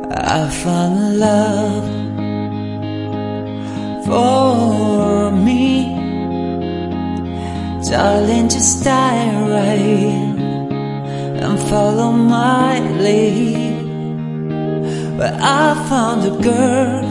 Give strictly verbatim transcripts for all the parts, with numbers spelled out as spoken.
I found love for me. Darling, just dive right and follow my lead. But I found a girl,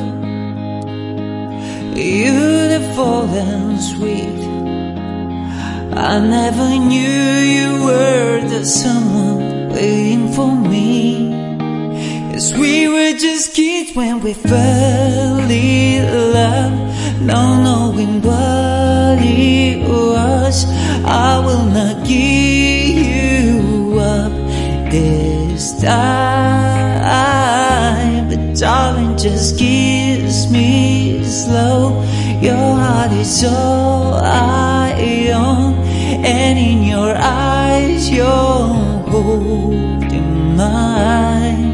beautiful and sweet. I never knew you were the someone waiting for me. Yes, we were just kids when we fell in love, not knowing what it was. I will not give you up this time, but darling, just kiss me slow. Your heart is all I own, and in your eyes you're holding mine.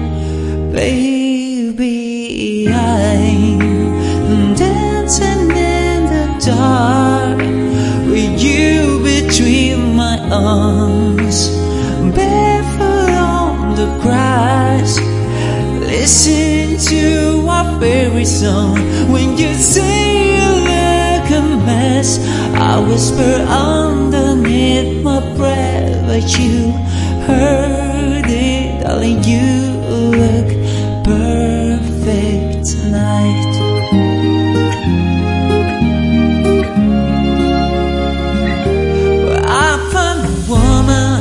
Baby, I'm dancing in the dark with you between my arms, barefoot on the grass, listen to our favorite song. When you say you look a mess, I whisper underneath my breath, but you heard it. Darling, you look perfect tonight. Well, I found a woman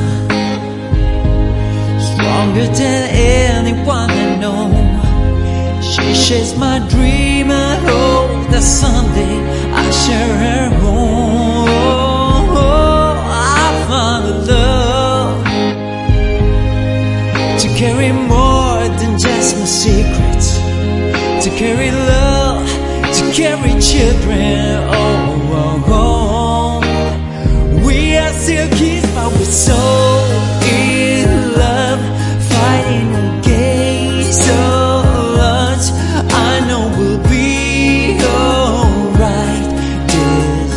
stronger than anyone I know. She shares my dream. I hope that someday I share her home. I found a love to carry more than just my secrets, to carry love, to carry children. Oh, oh, oh. We are still kids, but we're so in love, fighting against all odds. I know we'll be alright this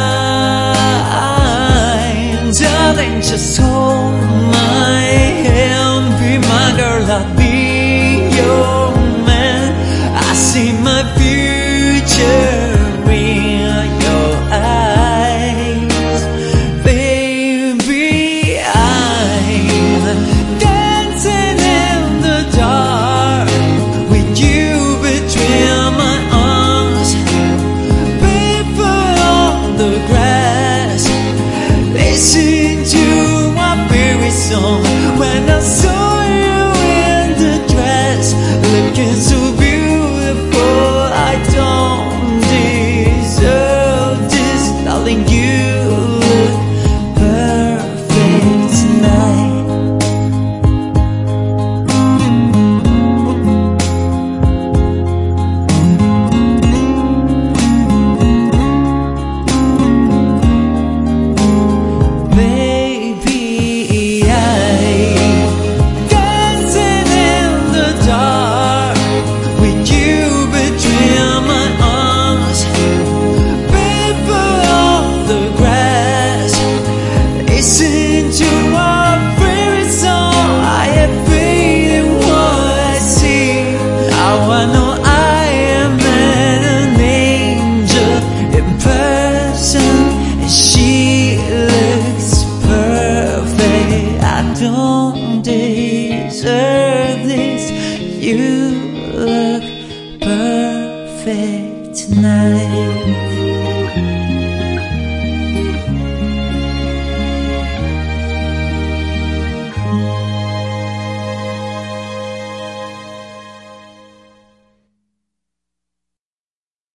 time. Darling, just hold my hand, be my girl, I'll be your man. I see my future in your eyes. Baby, I'm dancing in the dark with you between my arms, barefoot on the grass, listen to my favorite song. When I saw you in the dress, looking so beautiful, I don't deserve this. Darling, you look perfect tonight. Baby, I'm dancing in the dark with you between my arms, barefoot on the grass, listen to our favorite song. I have faith in what I see. Now I know I am an angel in person, and she looks perfect. I don't deserve this. You look perfect tonight.